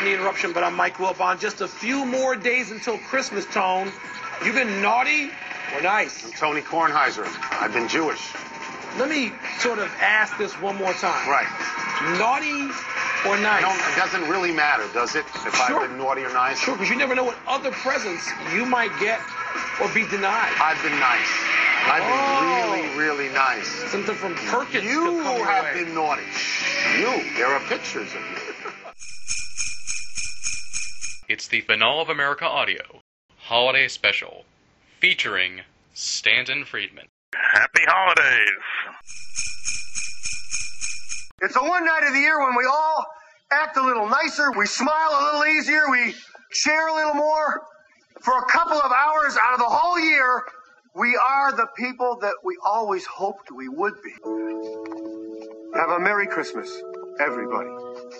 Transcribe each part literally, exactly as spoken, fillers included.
the interruption, but I'm Mike Wilbon. Just a few more days until Christmas, Tone. You been naughty or nice? I'm Tony Kornheiser. I've been Jewish. Let me sort of ask this one more time. Right. Naughty or nice? No, it doesn't really matter, does it? If Sure. I've been naughty or nice? Sure, because you never know what other presents you might get or be denied. I've been nice. I've been Oh. really, really nice. Something from Perkins You could come your have way. been naughty. You. There are pictures of you. It's the Banal of America Audio Holiday Special, featuring Stanton Friedman. Happy holidays. It's the one night of the year when we all act a little nicer, we smile a little easier, we share a little more. For a couple of hours out of the whole year, we are the people that we always hoped we would be. Have a Merry Christmas, everybody.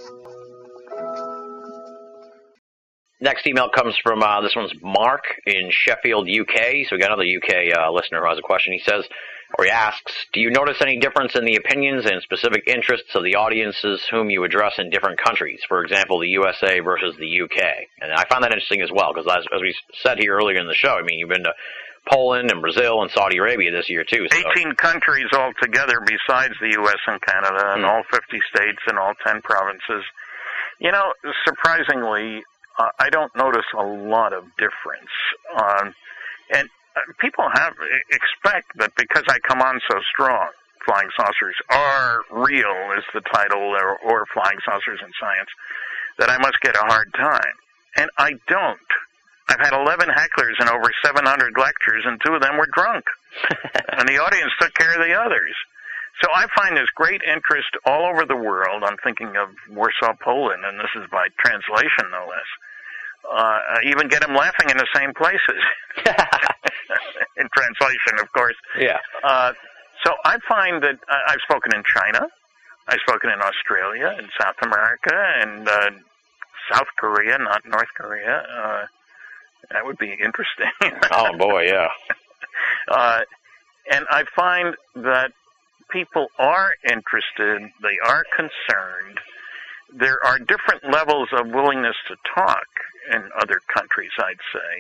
Next email comes from, uh, this one's Mark in Sheffield, U K. So we got another U K uh, listener who has a question. He says, or he asks, do you notice any difference in the opinions and specific interests of the audiences whom you address in different countries? For example, the U S A versus the U K. And I find that interesting as well, because as, as we said here earlier in the show, I mean, you've been to Poland and Brazil and Saudi Arabia this year, too. So. eighteen countries altogether besides the U S and Canada, and mm. all fifty states and all ten provinces. You know, surprisingly, uh, I don't notice a lot of difference. Um, and uh, people have expect that because I come on so strong, Flying Saucers Are Real is the title, or, or Flying Saucers in Science, that I must get a hard time. And I don't. I've had eleven hecklers and over seven hundred lectures, and two of them were drunk. And the audience took care of the others. So I find there's great interest all over the world. I'm thinking of Warsaw, Poland, and this is by translation, no less. Uh, I even get them laughing in the same places. In translation, of course. Yeah. Uh, so I find that uh, I've spoken in China. I've spoken in Australia, in South America, and uh, South Korea, not North Korea. Uh, that would be interesting. Oh, boy, yeah. Uh, and I find that people are interested, they are concerned. There are different levels of willingness to talk in other countries, I'd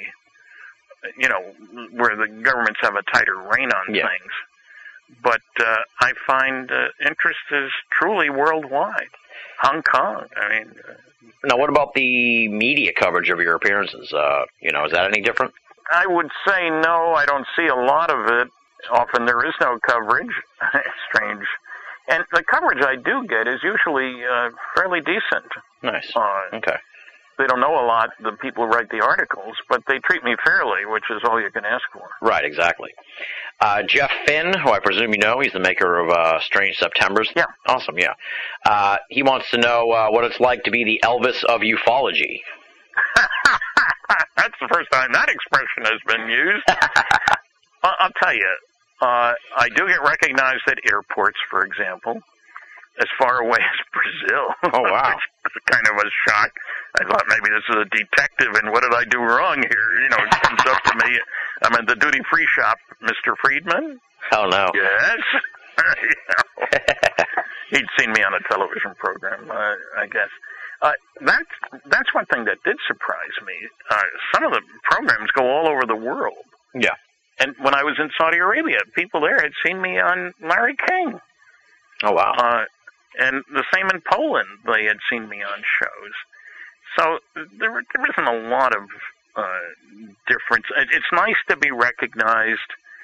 say, you know, where the governments have a tighter rein on yeah. things. But uh, I find uh, interest is truly worldwide. Hong Kong, I mean... Uh, now, what about the media coverage of your appearances? Uh, you know, is that any different? I would say no. I don't see a lot of it. Often there is no coverage. Strange. And the coverage I do get is usually uh, fairly decent. Nice. Uh, okay. They don't know a lot, the people who write the articles, but they treat me fairly, which is all you can ask for. Right, exactly. Uh, Jeff Finn, who I presume you know, he's the maker of uh, Strange Septembers. Yeah. Awesome, yeah. Uh, he wants to know uh, what it's like to be the Elvis of ufology. That's the first time that expression has been used. I'll tell you, uh, I do get recognized at airports, for example, as far away as Brazil. Oh, wow. It's kind of a shock. I thought maybe this is a detective, and what did I do wrong here? You know, it comes up to me. I'm at the duty-free shop, Mister Friedman. Oh, no. Yes. You know. He'd seen me on a television program, uh, I guess. Uh, that's, that's one thing that did surprise me. Uh, some of the programs go all over the world. Yeah. And when I was in Saudi Arabia, people there had seen me on Larry King. Oh, wow. Uh, and the same in Poland, they had seen me on shows. So there, there isn't a lot of uh, difference. It's nice to be recognized.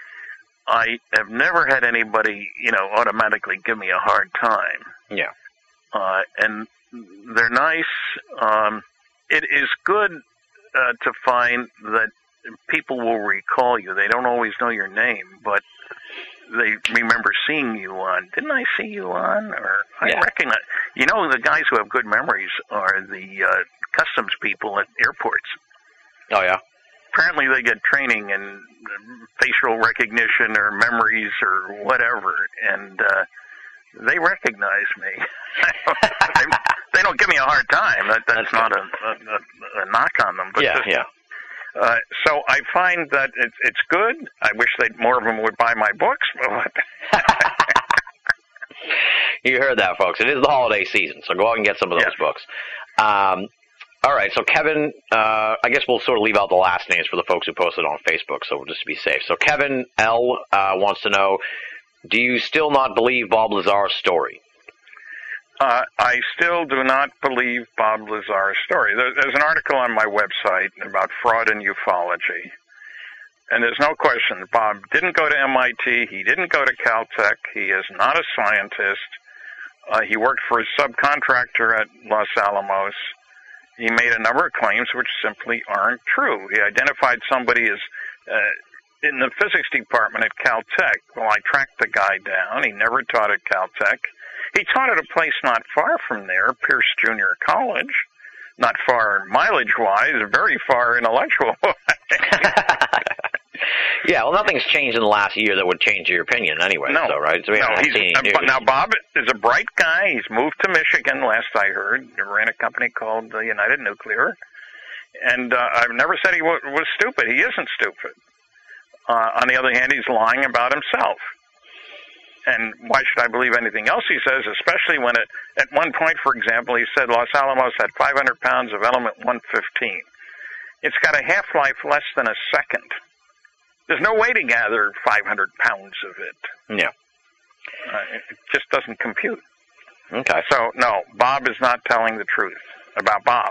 I have never had anybody, you know, automatically give me a hard time. Yeah. Uh, and they're nice. Um, it is good uh, to find that people will recall you. They don't always know your name, but they remember seeing you on. Didn't I see you on? Or I yeah. recognize. You know, the guys who have good memories are the uh, customs people at airports. Oh, yeah? Apparently they get training in facial recognition or memories or whatever, and uh, they recognize me. they, they don't give me a hard time. That, that's, that's not a, a, a knock on them. But yeah, just, yeah. Uh, so I find that it's, it's good. I wish that more of them would buy my books. You heard that, folks. It is the holiday season, so go out and get some of those yeah. books. Um, All right, so Kevin, uh, I guess we'll sort of leave out the last names for the folks who posted on Facebook, so we'll just be safe. So Kevin L. Uh, wants to know, do you still not believe Bob Lazar's story? Uh, I still do not believe Bob Lazar's story. There, there's an article on my website about fraud and ufology. And there's no question, Bob didn't go to M I T. He didn't go to Caltech. He is not a scientist. Uh, he worked for a subcontractor at Los Alamos. He made a number of claims which simply aren't true. He identified somebody as uh, in the physics department at Caltech. Well, I tracked the guy down. He never taught at Caltech. He taught at a place not far from there, Pierce Junior College. Not far mileage-wise, very far intellectual-wise. Yeah, well, nothing's changed in the last year that would change your opinion anyway, no, so, right? So we no, haven't he's, seen any uh, news. Now, Bob is a bright guy. He's moved to Michigan, last I heard. He ran a company called uh, United Nuclear. And uh, I've never said he w- was stupid. He isn't stupid. Uh, on the other hand, he's lying about himself. And why should I believe anything else he says, especially when it, at one point, for example, he said Los Alamos had five hundred pounds of element one fifteen. It's got a half-life less than a second. There's no way to gather five hundred pounds of it. Yeah. Uh, it just doesn't compute. Okay. So, no, Bob is not telling the truth about Bob.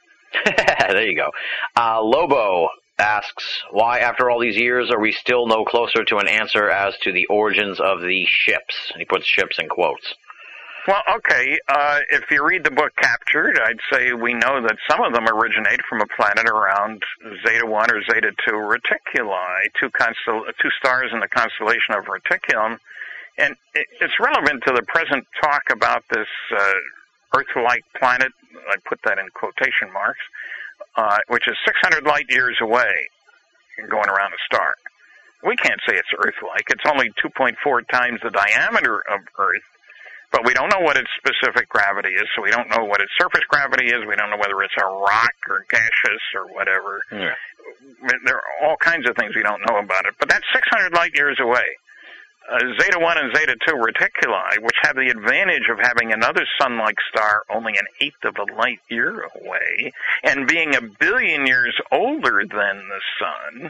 There you go. Uh, Lobo asks, why, after all these years, are we still no closer to an answer as to the origins of the ships? And he puts ships in quotes. Well, okay, uh, if you read the book Captured, I'd say we know that some of them originate from a planet around Zeta one or Zeta two Reticuli, two, constel- two stars in the constellation of Reticulum. And it's relevant to the present talk about this uh, Earth-like planet, I put that in quotation marks, uh, which is six hundred light years away going around a star. We can't say it's Earth-like. It's only two point four times the diameter of Earth. But we don't know what its specific gravity is, so we don't know what its surface gravity is. We don't know whether it's a rock or gaseous or whatever. Yeah. There are all kinds of things we don't know about it. But that's six hundred light years away. Uh, Zeta one and Zeta two Reticuli, which have the advantage of having another sun-like star only an eighth of a light year away, and being a billion years older than the sun.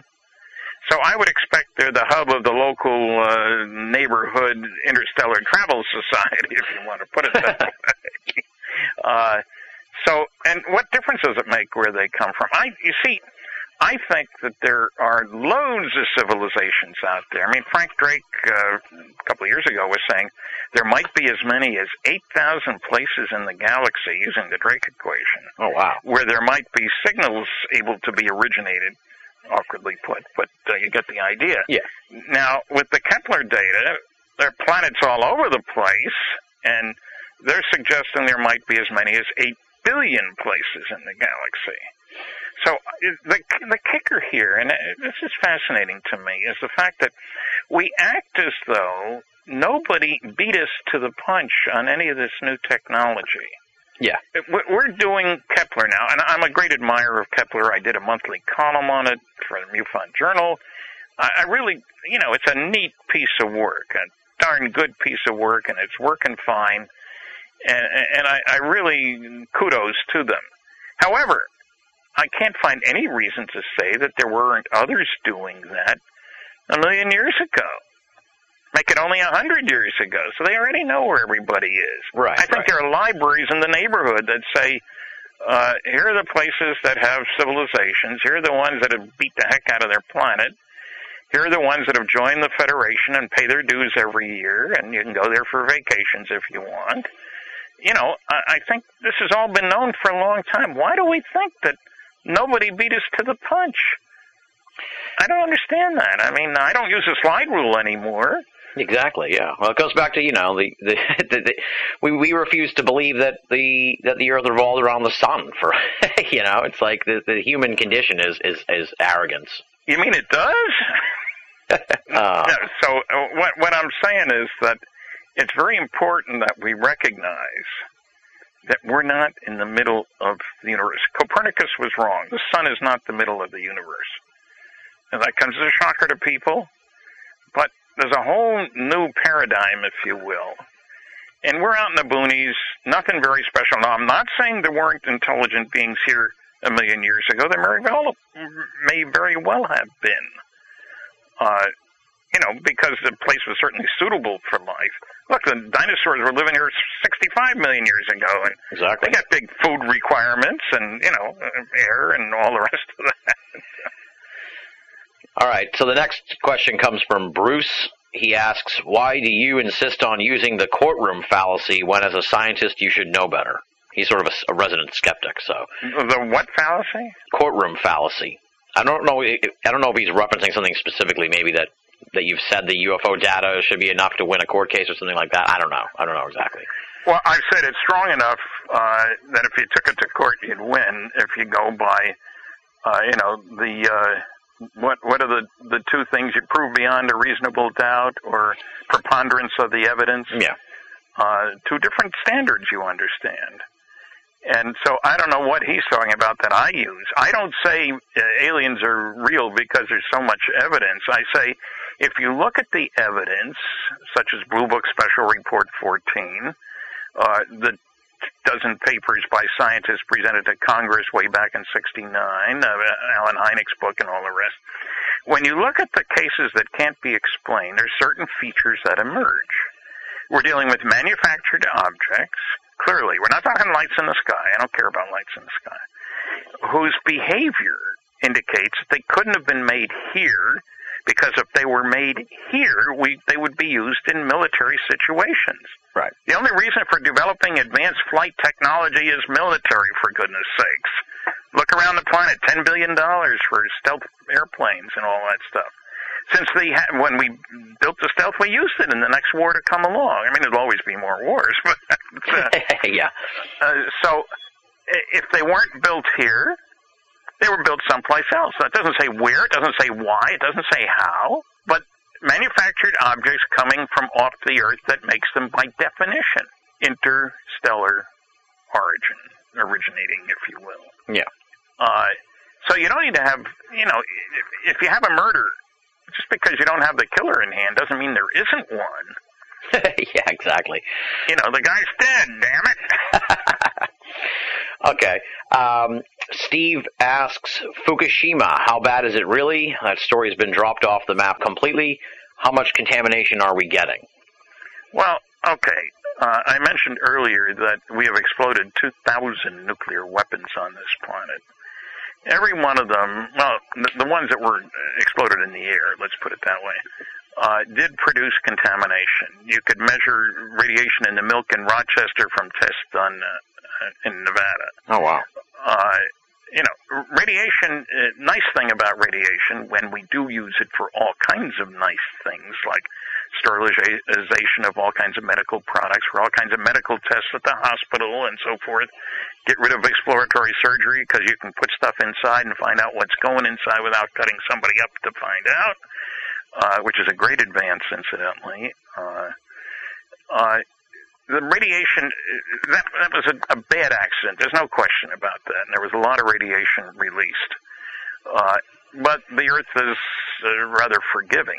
So I would expect they're the hub of the local uh, neighborhood interstellar travel society, if you want to put it that way. uh, so, and what difference does it make where they come from? I, you see, I think that there are loads of civilizations out there. I mean, Frank Drake uh, a couple of years ago was saying there might be as many as eight thousand places in the galaxy using the Drake equation. Oh, wow. Where there might be signals able to be originated. Awkwardly put, but uh, you get the idea. Yeah. Now, with the Kepler data, there are planets all over the place, and they're suggesting there might be as many as eight billion places in the galaxy. So the the kicker here, and this is fascinating to me, is the fact that we act as though nobody beat us to the punch on any of this new technology. Yeah. We're doing Kepler now, and I'm a great admirer of Kepler. I did a monthly column on it for the MUFON Journal. I really, you know, it's a neat piece of work, a darn good piece of work, and it's working fine. And, and I, I really kudos to them. However, I can't find any reason to say that there weren't others doing that a million years ago. Make it only a hundred years ago, so they already know where everybody is. Right. I think right. there are libraries in the neighborhood that say, uh, here are the places that have civilizations, here are the ones that have beat the heck out of their planet, here are the ones that have joined the Federation and pay their dues every year, and you can go there for vacations if you want. You know, I, I think this has all been known for a long time. Why do we think that nobody beat us to the punch? I don't understand that. I mean, I don't use the slide rule anymore. Exactly. Yeah. Well, it goes back to you know the, the, the, the we we refuse to believe that the that the Earth revolved around the sun. For you know, it's like the the human condition is is, is arrogance. You mean it does? uh, no, so uh, what what I'm saying is that it's very important that we recognize that we're not in the middle of the universe. Copernicus was wrong. The sun is not the middle of the universe, and that comes as a shocker to people. But there's a whole new paradigm, if you will, And we're out in the boonies, nothing very special. Now, I'm not saying there weren't intelligent beings here a million years ago. There may, well, may very well have been. Uh, you know, because the place was certainly suitable for life. Look, the dinosaurs were living here sixty-five million years ago, and exactly. They got big food requirements and, you know, air and all the rest of that. All right, so the next question comes from Bruce. He asks, why do you insist on using the courtroom fallacy when, as a scientist, you should know better? He's sort of a, a resident skeptic, so. The what fallacy? Courtroom fallacy. I don't know. I don't know if he's referencing something specifically, maybe that, that you've said the U F O data should be enough to win a court case or something like that. I don't know. I don't know exactly. Well, I've said it's strong enough uh, that if you took it to court, you'd win. If you go by, uh, you know, the uh, what what are the the two things you prove beyond a reasonable doubt or preponderance of the evidence? Yeah. Uh, two different standards, you understand. And so I don't know what he's talking about that I use. I don't say uh, aliens are real because there's so much evidence. I say if you look at the evidence, such as Blue Book Special Report fourteen, uh, the dozen papers by scientists presented to Congress way back in sixty-nine, uh, Alan Hynek's book and all the rest, when you look at the cases that can't be explained, there's certain features that emerge. We're dealing with manufactured objects. Clearly, we're not talking lights in the sky. I don't care about lights in the sky. Whose behavior indicates that they couldn't have been made here, because if they were made here, we, they would be used in military situations. Right. The only reason for developing advanced flight technology is military, for goodness sakes. Look around the planet, ten billion dollars for stealth airplanes and all that stuff. Since the when we built the stealth, we used it in the next war to come along. I mean, there'll always be more wars, but uh, yeah. Uh, so if they weren't built here, they were built someplace else. That doesn't say where, it doesn't say why, it doesn't say how, but manufactured objects coming from off the Earth that makes them, by definition, interstellar origin, originating, if you will. Yeah. Uh, so you don't need to have, you know, if, if you have a murder, just because you don't have the killer in hand doesn't mean there isn't one. Yeah, exactly. You know, the guy's dead, damn it. Okay. Um, Steve asks, Fukushima, how bad is it really? That story has been dropped off the map completely. How much contamination are we getting? Well, okay. Uh, I mentioned earlier that we have exploded two thousand nuclear weapons on this planet. Every one of them, well, the, the ones that were exploded in the air, let's put it that way, uh, did produce contamination. You could measure radiation in the milk in Rochester from tests done uh, in Nevada. Oh, wow. Uh, you know, radiation, uh, nice thing about radiation, when we do use it for all kinds of nice things, like sterilization of all kinds of medical products, for all kinds of medical tests at the hospital and so forth, get rid of exploratory surgery because you can put stuff inside and find out what's going inside without cutting somebody up to find out, uh, which is a great advance, incidentally. Uh, uh, the radiation, that, that was a, a bad accident. There's no question about that. And there was a lot of radiation released. Uh, but the Earth is uh, rather forgiving.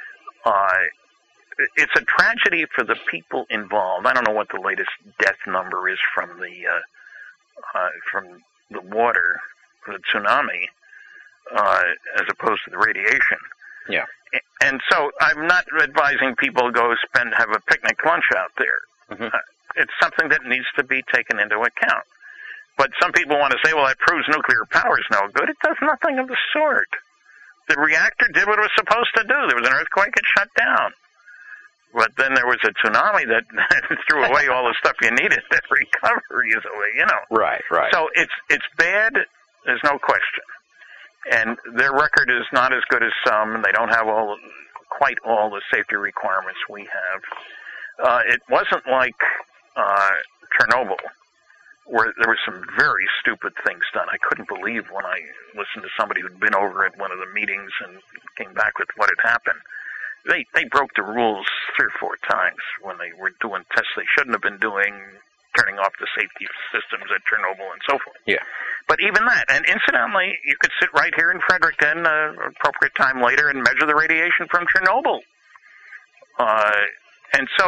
Uh, it's a tragedy for the people involved. I don't know what the latest death number is from the uh, uh, from the water, the tsunami, uh, as opposed to the radiation. Yeah. And so I'm not advising people to go spend have a picnic lunch out there. Mm-hmm. Uh, it's something that needs to be taken into account. But some people want to say, well, that proves nuclear power is no good. It does nothing of the sort. The reactor did what it was supposed to do. There was an earthquake, it shut down. But then there was a tsunami that threw away all the stuff you needed to recover easily, you know. Right, right. So it's it's bad, there's no question. And their record is not as good as some. They don't have all quite all the safety requirements we have. Uh, it wasn't like uh, Chernobyl, where there were some very stupid things done. I couldn't believe when I listened to somebody who'd been over at one of the meetings and came back with what had happened. They they broke the rules three or four times when they were doing tests they shouldn't have been doing, turning off the safety systems at Chernobyl and so forth. Yeah. But even that, and incidentally, you could sit right here in Fredericton, uh, appropriate time later, and measure the radiation from Chernobyl. Uh, and so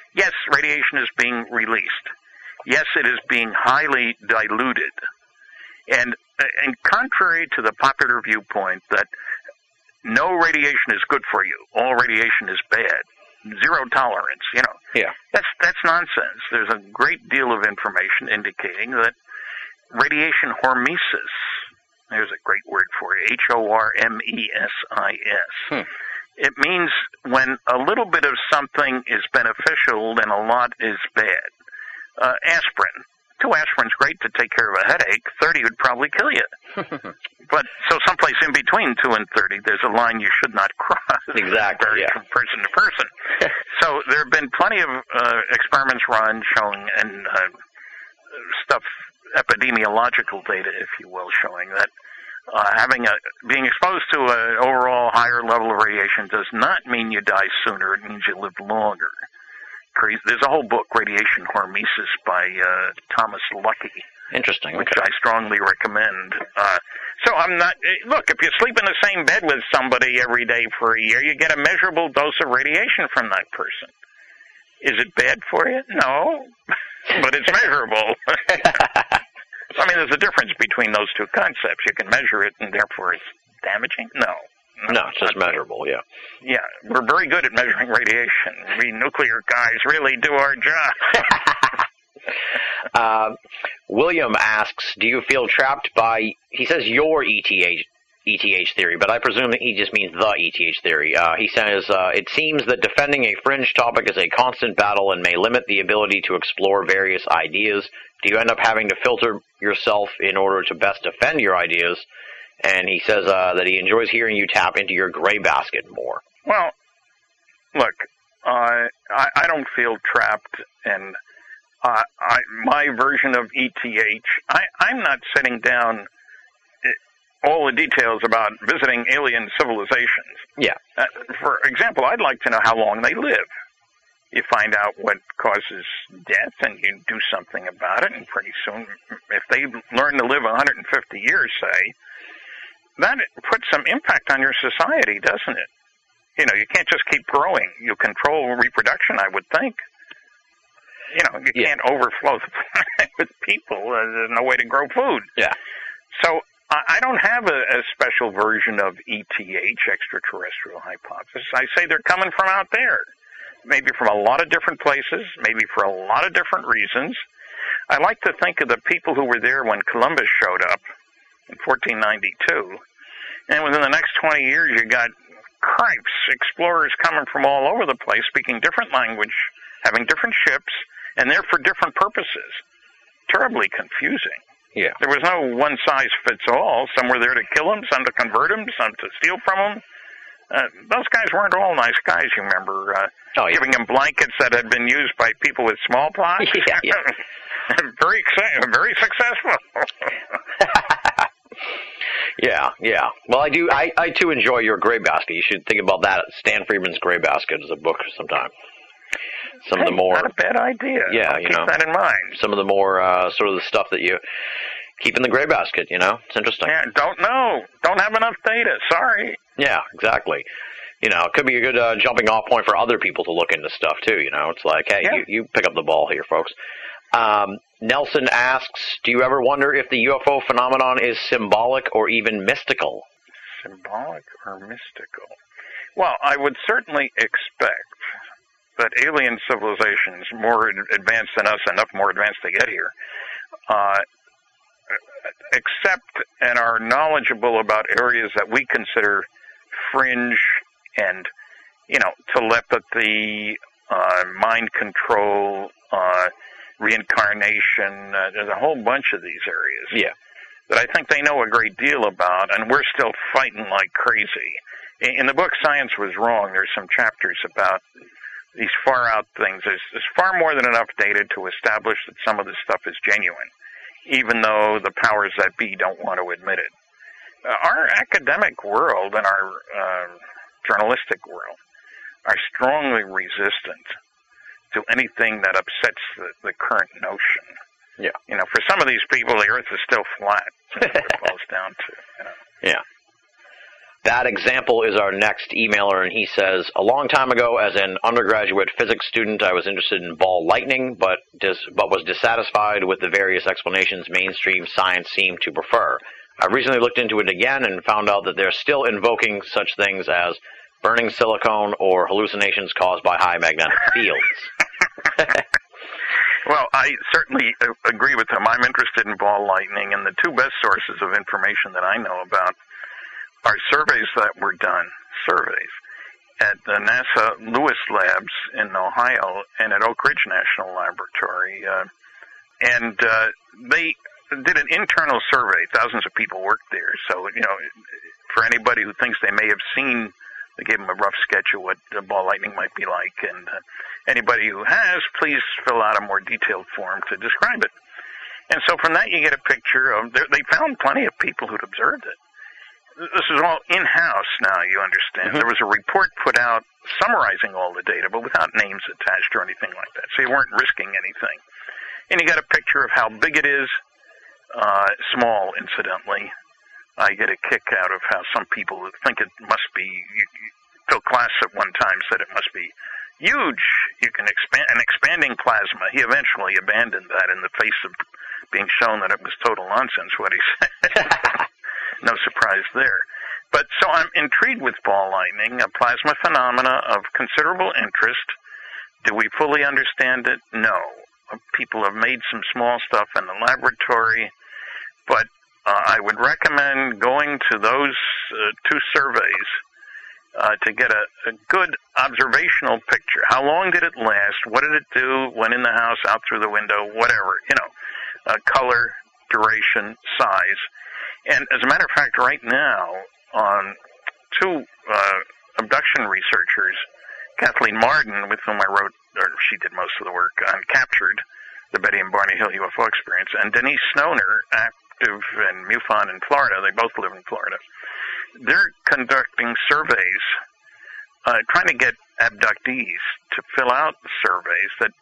Yes, radiation is being released. Yes, it is being highly diluted. And, and contrary to the popular viewpoint that no radiation is good for you, all radiation is bad, zero tolerance, you know. Yeah. That's that's nonsense. There's a great deal of information indicating that radiation hormesis, there's a great word for it, H O R M E S I S. Hmm. It means when a little bit of something is beneficial and a lot is bad. Uh, aspirin. Two aspirin's great to take care of a headache. thirty would probably kill you. But so someplace in between two and thirty, there's a line you should not cross. Exactly, Varies yeah. from person to person. So there have been plenty of uh, experiments run showing, and uh, stuff, epidemiological data, if you will, showing that uh, having a being exposed to an overall higher level of radiation does not mean you die sooner. It means you live longer. There's a whole book, Radiation Hormesis, by uh, Thomas Lucky. Interesting. Which Okay. I strongly recommend. Uh, so I'm not, look, if you sleep in the same bed with somebody every day for a year, you get a measurable dose of radiation from that person. Is it bad for you? No, but it's measurable. I mean, there's a difference between those two concepts. You can measure it, and therefore it's damaging? No. No, it's just measurable, yeah. Yeah, we're very good at measuring radiation. We nuclear guys really do our job. uh, William asks, do you feel trapped by, he says your E T H, E T H theory, but I presume that he just means the E T H theory. Uh, he says, uh, it seems that defending a fringe topic is a constant battle and may limit the ability to explore various ideas. Do you end up having to filter yourself in order to best defend your ideas? And he says uh, that he enjoys hearing you tap into your gray basket more. Well, look, uh, I, I don't feel trapped, and uh, I, my version of E T H, I, I'm not sitting down all the details about visiting alien civilizations. Yeah. Uh, for example, I'd like to know how long they live. You find out what causes death, and you do something about it, and pretty soon, if they learn to live one hundred fifty years, say, that puts some impact on your society, doesn't it? You know, you can't just keep growing. You control reproduction, I would think. You know, you yeah. can't overflow the planet with people. Uh, there's no way to grow food. Yeah. So I, I don't have a, a special version of E T H, extraterrestrial hypothesis. I say they're coming from out there. Maybe from a lot of different places, maybe for a lot of different reasons. I like to think of the people who were there when Columbus showed up in fourteen ninety-two. And within the next twenty years, you got cripes, explorers coming from all over the place, speaking different language, having different ships, and they're for different purposes. Terribly confusing. Yeah. There was no one-size-fits-all. Some were there to kill them, some to convert them, some to steal from them. Uh, those guys weren't all nice guys, you remember, uh, oh, yeah. giving them blankets that had been used by people with smallpox. Yeah, yeah. very, very successful. Yeah, yeah. Well, I do. I, I too enjoy your Gray Basket. You should think about that. Stan Friedman's Gray Basket is a book sometime. Some hey, of the more not a bad idea. Yeah, I'll you keep know, that in mind. Some of the more uh, sort of the stuff that you keep in the Gray Basket. You know, it's interesting. Yeah, don't know. Don't have enough data. Sorry. Yeah, exactly. You know, it could be a good uh, jumping off point for other people to look into stuff too. You know, it's like, hey, yeah. you, you pick up the ball here, folks. Um, Nelson asks, do you ever wonder if the U F O phenomenon is symbolic or even mystical? Symbolic or mystical? Well, I would certainly expect that alien civilizations, more advanced than us, enough more advanced to get here, uh, accept and are knowledgeable about areas that we consider fringe and, you know, telepathy, uh, mind control, uh, reincarnation. Uh, there's a whole bunch of these areas. Yeah. That I think they know a great deal about, and we're still fighting like crazy. In, in the book Science Was Wrong, there's some chapters about these far-out things. There's, there's far more than enough data to establish that some of this stuff is genuine, even though the powers that be don't want to admit it. Uh, our academic world and our uh, journalistic world are strongly resistant to anything that upsets the, the current notion. Yeah. You know, for some of these people, the Earth is still flat. That's what it boils down to. You know? Yeah. That example is our next emailer, and he says, a long time ago, as an undergraduate physics student, I was interested in ball lightning, but dis- but was dissatisfied with the various explanations mainstream science seemed to prefer. I recently looked into it again and found out that they're still invoking such things as burning silicone or hallucinations caused by high magnetic fields. Well, I certainly agree with him. I'm interested in ball lightning, and the two best sources of information that I know about are surveys that were done, surveys, at the NASA Lewis Labs in Ohio and at Oak Ridge National Laboratory. Uh, and uh, they did an internal survey. Thousands of people worked there. So, you know, for anybody who thinks they may have seen, they gave them a rough sketch of what uh, ball lightning might be like. And uh, anybody who has, please fill out a more detailed form to describe it. And so from that, you get a picture of, they found plenty of people who'd observed it. This is all in-house now, you understand. Mm-hmm. There was a report put out summarizing all the data, but without names attached or anything like that. So you weren't risking anything. And you got a picture of how big it is, uh, small, incidentally. I get a kick out of how some people think it must be, you, you, Phil Klass at one time said it must be huge. You can expand, an expanding plasma. He eventually abandoned that in the face of being shown that it was total nonsense what he said. No surprise there. But so I'm intrigued with ball lightning, a plasma phenomena of considerable interest. Do we fully understand it? No. People have made some small stuff in the laboratory, but uh, I would recommend going to those uh, two surveys uh, to get a, a good observational picture. How long did it last? What did it do when in the house, out through the window, whatever, you know, uh, color, duration, size. And as a matter of fact, right now, on two uh, abduction researchers, Kathleen Marden, with whom I wrote, or she did most of the work on Captured, the Betty and Barney Hill U F O experience, and Denise Snoner, active in MUFON in Florida, they both live in Florida, they're conducting surveys, uh, trying to get abductees to fill out surveys that,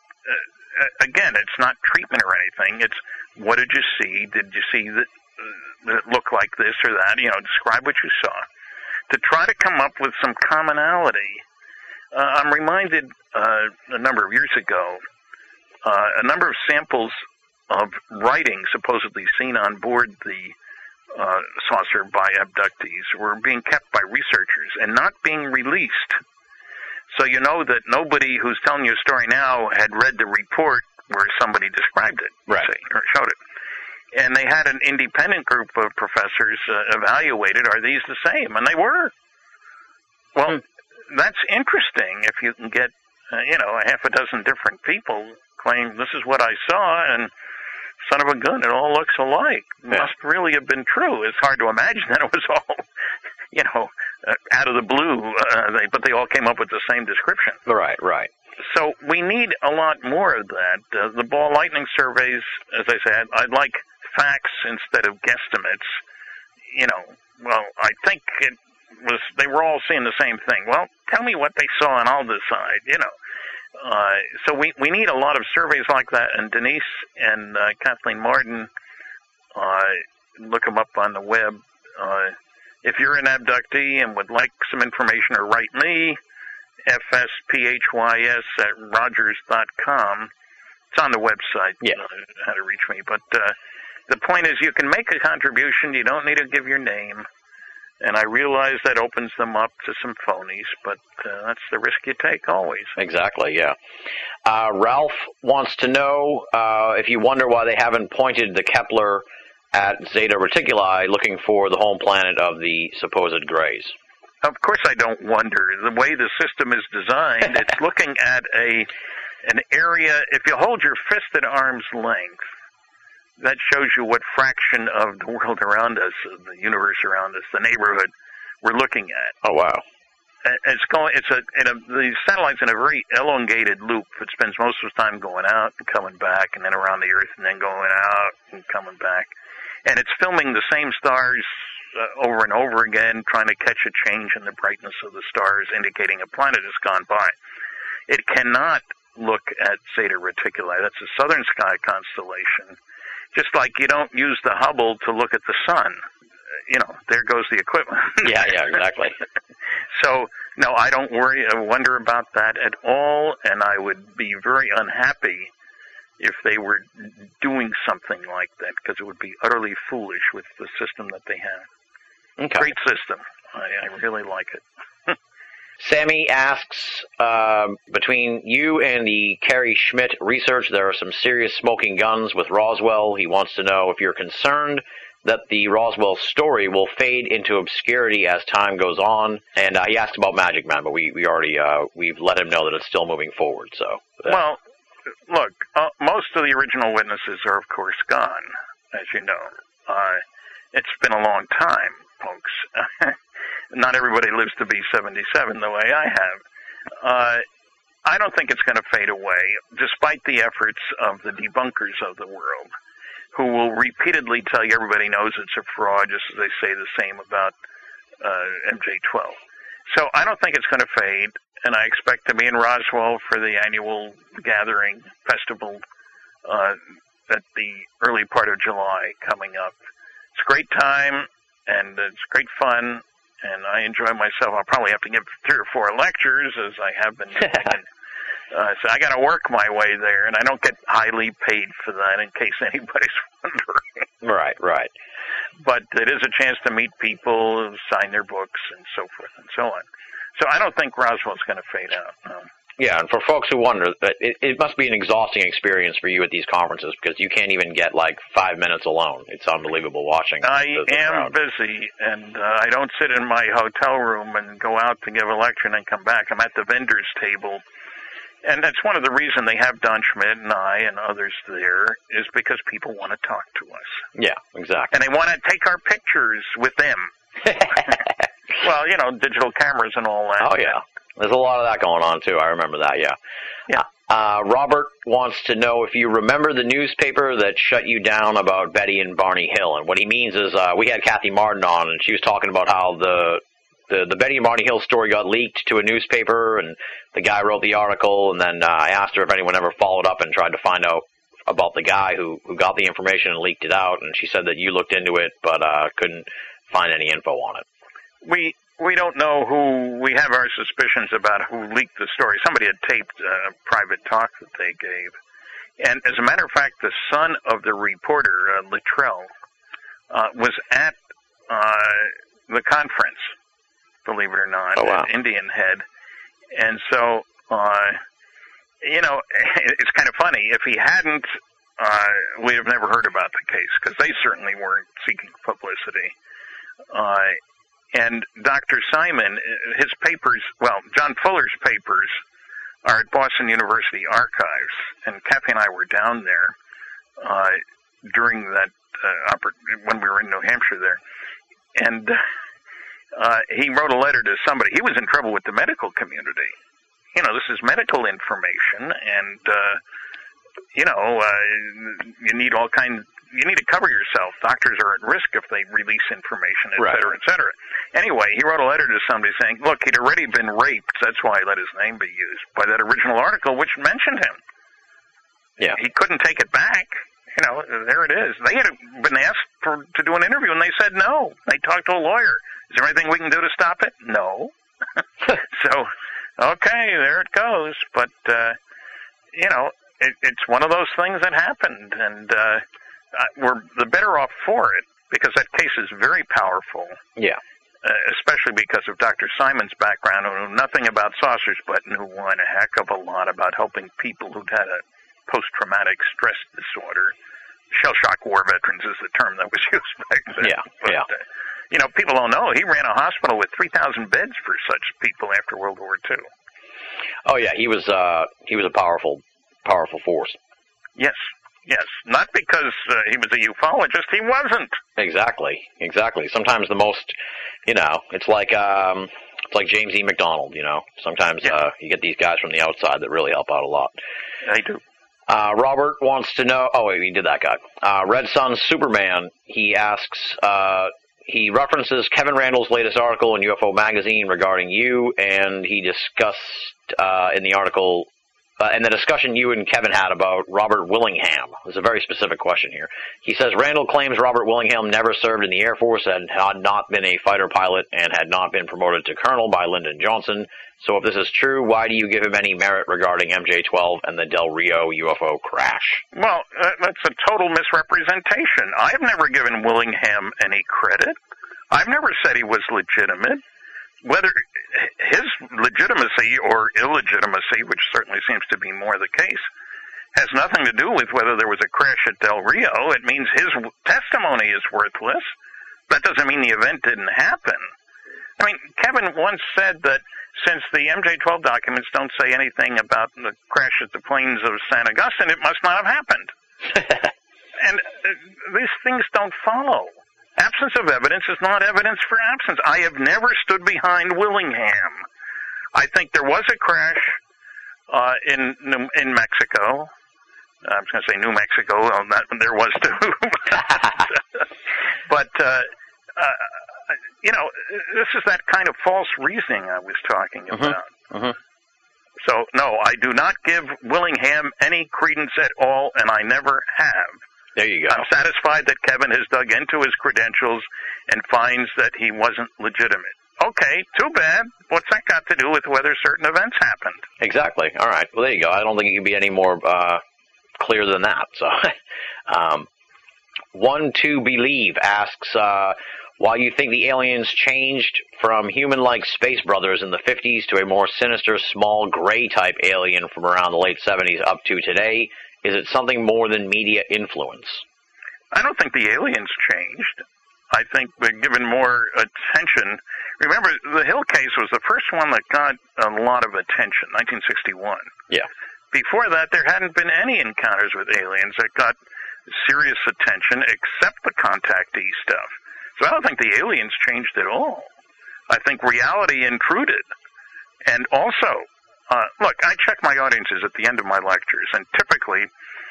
uh, again, it's not treatment or anything, it's what did you see, did you see that, uh, that it look like this or that, you know, describe what you saw, to try to come up with some commonality. Uh, I'm reminded uh, a number of years ago, uh, a number of samples of writing supposedly seen on board the uh, saucer by abductees were being kept by researchers and not being released. So you know that nobody who's telling you a story now had read the report where somebody described it, right, say, or showed it. And they had an independent group of professors uh, evaluate it. Are these the same? And they were. Well, hmm. that's interesting if you can get, uh, you know, a half a dozen different people claim this is what I saw, and son of a gun, it all looks alike. It yeah. must really have been true. It's hard to imagine that it was all, you know, uh, out of the blue, uh, they, but they all came up with the same description. Right, right. So we need a lot more of that. Uh, the ball lightning surveys, as I said, I'd like facts instead of guesstimates. You know, well, I think it was, they were all seeing the same thing. Well, tell me what they saw and I'll decide, you know. Uh, so we, we need a lot of surveys like that, and Denise and uh, Kathleen Marden, uh, look them up on the web. Uh, if you're an abductee and would like some information, or write me, F S P H Y S at Rogers dot com. It's on the website, yeah. uh, how to reach me. But uh, the point is, you can make a contribution. You don't need to give your name. And I realize that opens them up to some phonies, but uh, that's the risk you take always. Exactly, yeah. Uh, Ralph wants to know uh, if you wonder why they haven't pointed the Kepler at Zeta Reticuli looking for the home planet of the supposed Greys. Of course I don't wonder. The way the system is designed, it's looking at a an area. If you hold your fist at arm's length, that shows you what fraction of the world around us, the universe around us, the neighborhood we're looking at. Oh, wow. It's going. It's a, in a the satellite's in a very elongated loop. It spends most of its time going out and coming back, and then around the Earth, and then going out and coming back. And it's filming the same stars uh, over and over again, trying to catch a change in the brightness of the stars, indicating a planet has gone by. It cannot look at Zeta Reticuli. That's a southern sky constellation. Just like you don't use the Hubble to look at the sun. you know, there goes the equipment. Yeah, yeah, exactly. So, no, I don't worry, I wonder about that at all, and I would be very unhappy if they were doing something like that, because it would be utterly foolish with the system that they have. Okay. Great system. I, I really like it. Sammy asks, uh, between you and the Kerry Schmidt research, there are some serious smoking guns with Roswell. He wants to know if you're concerned that the Roswell story will fade into obscurity as time goes on. And uh, he asked about Magic Man, but we, we already, uh, we've let him know that it's still moving forward. So, uh, Well, look, uh, most of the original witnesses are, of course, gone, as you know. Uh, it's been a long time, folks. Not everybody lives to be seventy-seven the way I have. Uh, I don't think it's going to fade away, despite the efforts of the debunkers of the world, who will repeatedly tell you everybody knows it's a fraud, just as they say the same about uh, M J twelve. So I don't think it's going to fade, and I expect to be in Roswell for the annual gathering festival uh, at the early part of July coming up. It's a great time, and it's great fun, and I enjoy myself. I'll probably have to give three or four lectures, as I have been doing. and, uh, so I got to work my way there, and I don't get highly paid for that, in case anybody's wondering. right, right. But it is a chance to meet people, sign their books, and so forth and so on. So I don't think Roswell's going to fade out. No. Yeah, and for folks who wonder, it, it must be an exhausting experience for you at these conferences, because you can't even get like five minutes alone. It's unbelievable watching. I the, the am crowd. busy, and uh, I don't sit in my hotel room and go out to give a lecture and then come back. I'm at the vendor's table, and that's one of the reasons they have Don Schmidt and I and others there, is because people want to talk to us. Yeah, exactly. And they want to take our pictures with them. Well, you know, digital cameras and all that. Oh, yeah. There's a lot of that going on, too. I remember that, yeah. Yeah. Uh, Robert wants to know if you remember the newspaper that shut you down about Betty and Barney Hill. And what he means is uh, we had Kathy Martin on, and she was talking about how the, the, the Betty and Barney Hill story got leaked to a newspaper, and the guy wrote the article, and then uh, I asked her if anyone ever followed up and tried to find out about the guy who, who got the information and leaked it out, and she said that you looked into it but uh, couldn't find any info on it. We we don't know who. We have our suspicions about who leaked the story. Somebody had taped a private talk that they gave. And as a matter of fact, the son of the reporter, uh, Littrell, uh, was at uh, the conference, believe it or not, oh, wow. at Indian Head. And so, uh, you know, it's kind of funny. If he hadn't, uh, we'd have never heard about the case, because they certainly weren't seeking publicity. Uh, and Doctor Simon, his papers, well, John Fuller's papers are at Boston University Archives, and Kathy and I were down there uh, during that, uh, oppor- when we were in New Hampshire there. And uh, he wrote a letter to somebody. He was in trouble with the medical community. You know, this is medical information, and, uh, you know, uh, you need all kinds, you need to cover yourself. Doctors are at risk if they release information, et cetera, et cetera. Anyway, he wrote a letter to somebody saying, look, he'd already been raped. That's why he let his name be used by that original article, which mentioned him. Yeah. He couldn't take it back. You know, there it is. They had been asked for, to do an interview, and they said no. They talked to a lawyer. Is there anything we can do to stop it? No. So, okay, there it goes. But, uh, you know, it, it's one of those things that happened, and uh, we're the better off for it, because that case is very powerful. Yeah. Uh, especially because of Doctor Simon's background, who knew nothing about saucers, but knew one a heck of a lot about helping people who'd had a post-traumatic stress disorder. Shell-shock war veterans is the term that was used back then. Yeah, but, yeah. Uh, you know, people don't know. He ran a hospital with three thousand beds for such people after World War Two. Oh, yeah, he was uh, he was a powerful, powerful force. Yes, yes. Not because uh, he was a ufologist. He wasn't. Exactly, exactly. Sometimes the most, you know, it's like um, it's like James E. McDonald, you know. Sometimes yeah. uh, you get these guys from the outside that really help out a lot. They do. Uh, Robert wants to know, oh wait, he did that guy. Uh, Red Sun Superman, he asks, uh, he references Kevin Randall's latest article in U F O Magazine regarding you, and he discussed uh, in the article uh, and the discussion you and Kevin had about Robert Willingham. There's a very specific question here. He says, Randall claims Robert Willingham never served in the Air Force and had not been a fighter pilot and had not been promoted to colonel by Lyndon Johnson. So if this is true, why do you give him any merit regarding M J twelve and the Del Rio U F O crash? Well, uh, that's a total misrepresentation. I've never given Willingham any credit. I've never said he was legitimate. Whether his legitimacy or illegitimacy, which certainly seems to be more the case, has nothing to do with whether there was a crash at Del Rio. It means his testimony is worthless. That doesn't mean the event didn't happen. I mean, Kevin once said that since the M J twelve documents don't say anything about the crash at the plains of San Augustine, it must not have happened. And uh, these things don't follow. Absence of evidence is not evidence for absence. I have never stood behind Willingham. I think there was a crash uh, in in Mexico. I was going to say New Mexico. Well, that, there was too. But, uh, uh, you know, this is that kind of false reasoning I was talking about. Mm-hmm. Mm-hmm. So, no, I do not give Willingham any credence at all, and I never have. There you go. I'm satisfied that Kevin has dug into his credentials and finds that he wasn't legitimate. Okay, too bad. What's that got to do with whether certain events happened? Exactly. All right. Well, there you go. I don't think it can be any more uh, clear than that. So, um, One to Believe asks uh, why you think the aliens changed from human-like space brothers in the fifties to a more sinister, small, gray-type alien from around the late seventies up to today. Is it something more than media influence? I don't think the aliens changed. I think we're given more attention. Remember, the Hill case was the first one that got a lot of attention, nineteen sixty-one. Yeah. Before that, there hadn't been any encounters with aliens that got serious attention except the contactee stuff. So I don't think the aliens changed at all. I think reality intruded. And also, uh, look, I check my audiences at the end of my lectures, and typically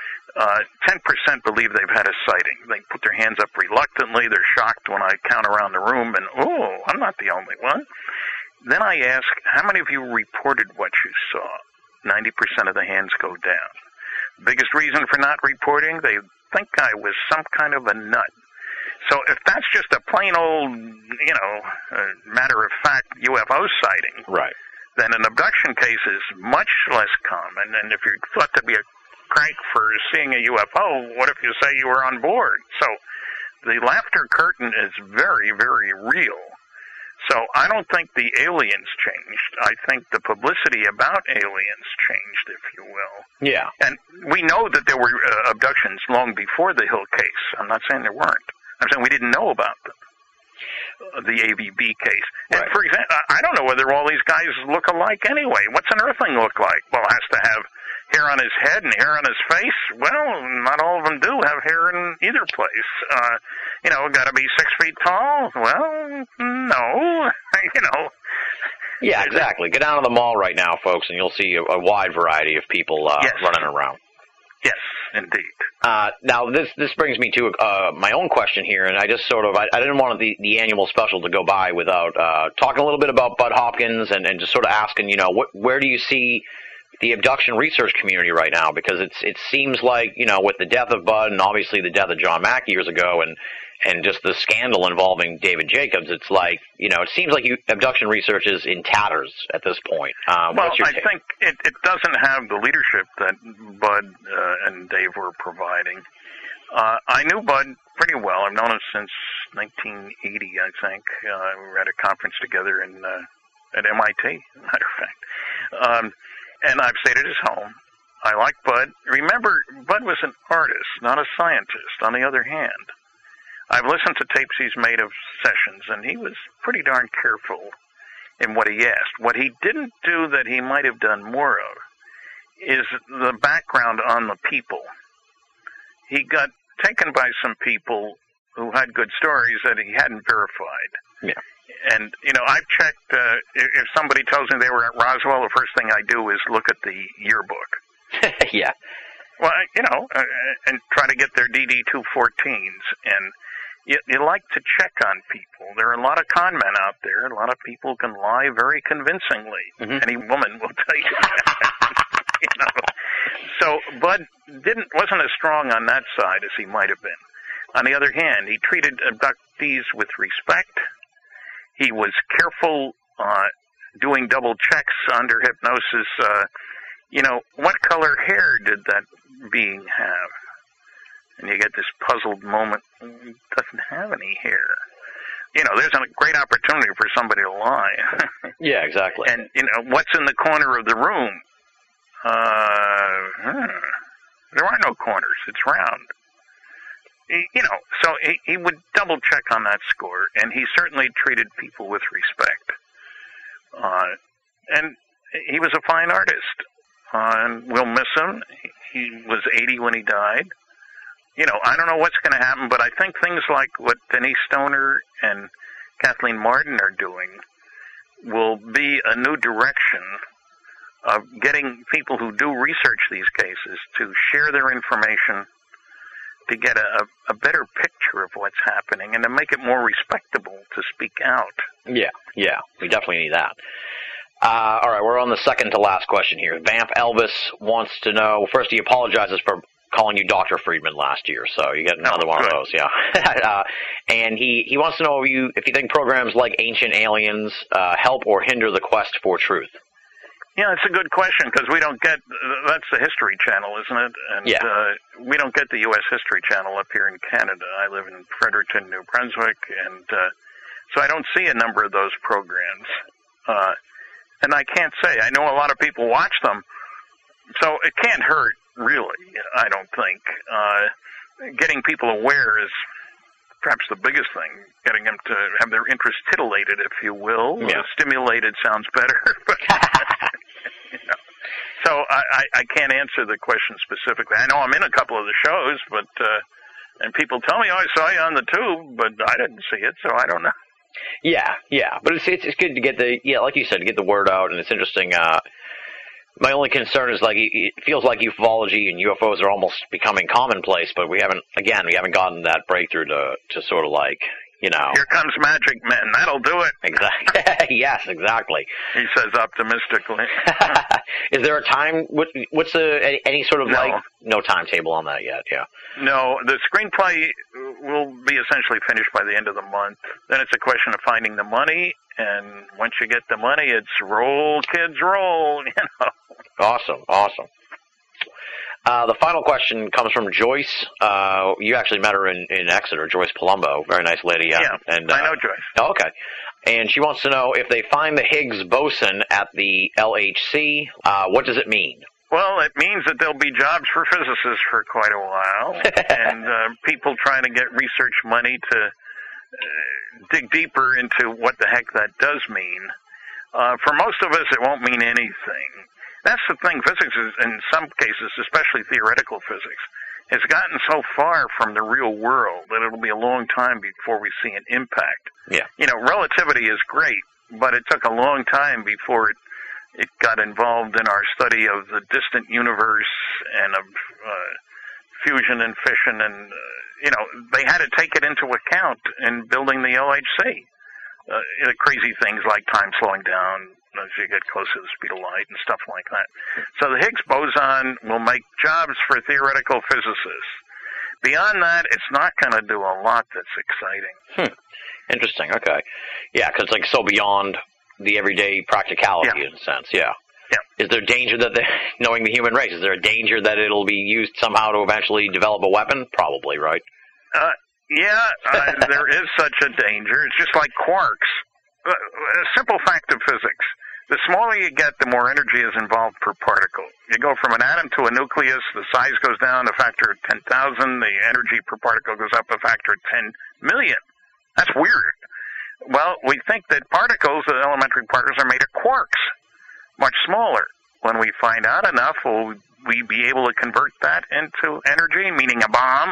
uh, ten percent believe they've had a sighting. They put their hands up reluctantly. They're shocked when I count around the room, and, oh, I'm not the only one. Then I ask, how many of you reported what you saw? ninety percent of the hands go down. Biggest reason for not reporting, they think I was some kind of a nut. So if that's just a plain old, you know, uh, matter-of-fact U F O sighting, right, then an abduction case is much less common. And if you're thought to be a crank for seeing a U F O, what if you say you were on board? So the laughter curtain is very, very real. So I don't think the aliens changed. I think the publicity about aliens changed, if you will. Yeah. And we know that there were uh, abductions long before the Hill case. I'm not saying there weren't. I'm saying we didn't know about them. Uh, the A V B case. And right. for example, I don't know whether all these guys look alike anyway. What's an Earthling look like? Well, it has to have hair on his head and hair on his face. Well, not all of them do have hair in either place. Uh, you know, got to be six feet tall? Well, no. you know. Yeah, exactly. Get down to the mall right now, folks, and you'll see a, a wide variety of people uh, yes. running around. Yes, indeed. Uh, now, this this brings me to uh, my own question here, and I just sort of, I, I didn't want the, the annual special to go by without uh, talking a little bit about Bud Hopkins and, and just sort of asking, you know, what, where do you see the abduction research community right now? Because it's it seems like, you know, with the death of Bud and obviously the death of John Mack years ago and and just the scandal involving David Jacobs, it's like, you know, it seems like you, abduction research is in tatters at this point. Um, well, what's your I take? think it, it doesn't have the leadership that Bud uh, and Dave were providing. Uh, I knew Bud pretty well. I've known him since nineteen eighty, I think. Uh, we were at a conference together in uh, at M I T, as a matter of fact. Um, and I've stayed at his home. I like Bud. Remember, Bud was an artist, not a scientist, on the other hand. I've listened to tapes he's made of sessions, and he was pretty darn careful in what he asked. What he didn't do that he might have done more of is the background on the people. He got taken by some people who had good stories that he hadn't verified. Yeah. And, you know, I've checked, uh, if somebody tells me they were at Roswell, the first thing I do is look at the yearbook. yeah. Well, you know, uh, and try to get their D D two fourteens. And you, you like to check on people. There are a lot of con men out there. A lot of people can lie very convincingly. Mm-hmm. Any woman will tell you that. you know? So Bud didn't wasn't as strong on that side as he might have been. On the other hand, he treated abductees with respect. He was careful, uh, doing double checks under hypnosis. Uh, you know, what color hair did that being have? And you get this puzzled moment. He doesn't have any hair. You know, there's a great opportunity for somebody to lie. Yeah, exactly. And, you know, what's in the corner of the room? Uh, hmm. There are no corners. It's round. He, you know, so he, he would double check on that score, and he certainly treated people with respect. Uh, and he was a fine artist. Uh, and we'll miss him. He was eighty when he died. You know, I don't know what's going to happen, but I think things like what Denise Stoner and Kathleen Martin are doing will be a new direction of getting people who do research these cases to share their information, to get a, a better picture of what's happening, and to make it more respectable to speak out. Yeah, yeah, we definitely need that. Uh, all right, we're on the second to last question here. Vamp Elvis wants to know, first he apologizes for calling you Doctor Friedman last year, so you get another oh, one good. of those, yeah. uh, and he, he wants to know if you if you think programs like Ancient Aliens uh, help or hinder the quest for truth. Yeah, it's a good question, because we don't get, that's the History Channel, isn't it? And yeah. uh, we don't get the U S History Channel up here in Canada. I live in Fredericton, New Brunswick, and uh, so I don't see a number of those programs. Uh, and I can't say. I know a lot of people watch them, so it can't hurt, really, I don't think. Uh, getting people aware is perhaps the biggest thing, getting them to have their interest titillated, if you will. Yeah. Uh, stimulated sounds better. But, you know. So I, I, I can't answer the question specifically. I know I'm in a couple of the shows, but uh, and people tell me, oh, I saw you on the tube, but I didn't see it, so I don't know. Yeah, yeah, but it's, it's it's good to get the, yeah, like you said, to get the word out, and it's interesting. Uh, my only concern is, like, it feels like ufology and U F Os are almost becoming commonplace, but we haven't, again, we haven't gotten that breakthrough to, to sort of, like, you know. Here comes Magic Man. That'll do it. Exactly. Yes, exactly. He says optimistically. Is there a time, what, what's the, any, any sort of, No. like, no timetable on that yet, yeah. No, the screenplay will be essentially finished by the end of the month. Then it's a question of finding the money, and once you get the money, it's roll, kids, roll, you know. Awesome, awesome. Uh, the final question comes from Joyce. Uh, you actually met her in, in Exeter, Joyce Palumbo. Very nice lady. Uh, Yeah, and, uh, I know Joyce. Oh, okay. And she wants to know, if they find the Higgs boson at the L H C, uh, what does it mean? Well, it means that there'll be jobs for physicists for quite a while, and uh, people trying to get research money to uh, dig deeper into what the heck that does mean. Uh, for most of us, it won't mean anything. That's the thing. Physics is, in some cases, especially theoretical physics, has gotten so far from the real world that it'll be a long time before we see an impact. Yeah. You know, relativity is great, but it took a long time before it it got involved in our study of the distant universe and of uh, fusion and fission, and, uh, you know, they had to take it into account in building the L H C. Uh, the crazy things like time slowing down as you get close to the speed of light and stuff like that. So the Higgs boson will make jobs for theoretical physicists. Beyond that, it's not going to do a lot that's exciting. Hmm. Interesting, okay. Yeah, because it's like so beyond the everyday practicality, Yeah. in a sense, yeah. Yeah. Is there danger that, the, knowing the human race, is there a danger that it'll be used somehow to eventually develop a weapon? Probably, right? Uh, yeah, uh, there is such a danger. It's just like quarks. Uh, a simple fact of physics. The smaller you get, the more energy is involved per particle. You go from an atom to a nucleus, the size goes down a factor of ten thousand, the energy per particle goes up a factor of ten million. That's weird. Well, we think that particles, the elementary particles, are made of quarks, much smaller. When we find out enough, will we be able to convert that into energy, meaning a bomb?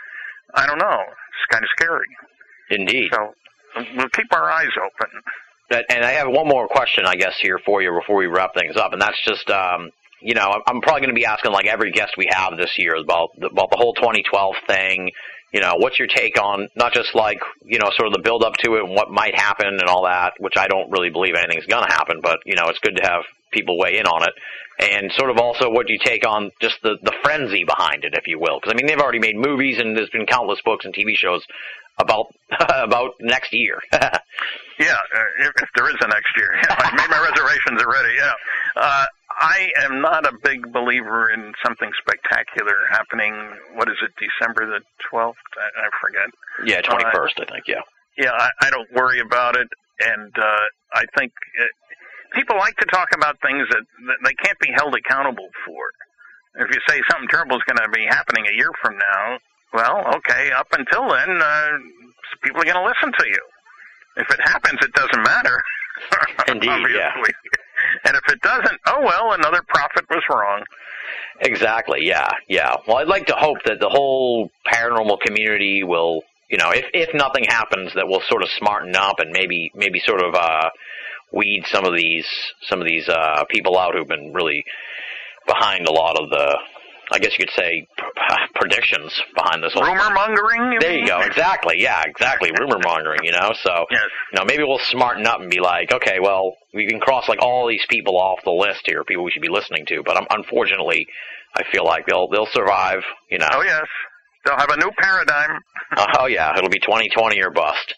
I don't know. It's kind of scary. Indeed. So we'll keep our eyes open. And I have one more question, I guess, here for you before we wrap things up, and that's just, um, you know, I'm probably going to be asking, like, every guest we have this year about the, about the whole twenty twelve thing. You know, what's your take on not just, like, you know, sort of the build-up to it and what might happen and all that, which I don't really believe anything's going to happen, but, you know, it's good to have people weigh in on it, and sort of also what you take on just the, the frenzy behind it, if you will. Because, I mean, they've already made movies, and there's been countless books and T V shows about about next year. Yeah, uh, if, if there is a next year. Yeah, I made my reservations already, yeah. Uh, I am not a big believer in something spectacular happening, what is it, December the twelfth? I, I forget. Yeah, twenty-first, uh, I think, yeah. Yeah, I, I don't worry about it, and uh, I think it, people like to talk about things that, that they can't be held accountable for. If you say something terrible is going to be happening a year from now, well, okay, up until then, uh, people are going to listen to you. If it happens, it doesn't matter. Indeed, obviously. yeah. And if it doesn't, oh well, another prophet was wrong. Exactly, yeah, yeah. Well, I'd like to hope that the whole paranormal community will, you know, if if nothing happens, that we'll sort of smarten up and maybe maybe sort of uh, weed some of these some of these uh, people out who've been really behind a lot of the, I guess you could say, predictions behind this whole rumor mongering. You there mean? you go. Exactly. Yeah. Exactly. Rumor mongering. You know. So yes. you know, maybe we'll smarten up and be like, okay, well, we can cross like all these people off the list here, people we should be listening to. But um, unfortunately, I feel like they'll they'll survive. You know. Oh yes, they'll have a new paradigm. Oh yeah, it'll be twenty twenty or bust.